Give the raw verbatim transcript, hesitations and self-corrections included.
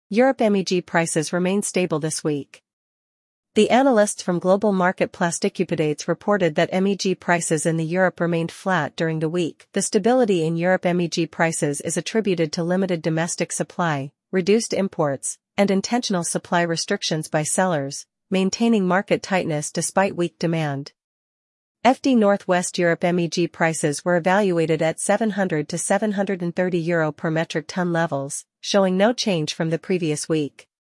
Europe M E G prices remain stable this week. The analysts from Global Market Plasticupdates reported that M E G prices in the Europe remained flat during the week. The stability in Europe M E G prices is attributed to limited domestic supply, reduced imports, and intentional supply restrictions by sellers, maintaining market tightness despite weak demand. F D Northwest Europe M E G prices were evaluated at seven hundred to seven hundred thirty euro per metric ton levels, showing no change from the previous week.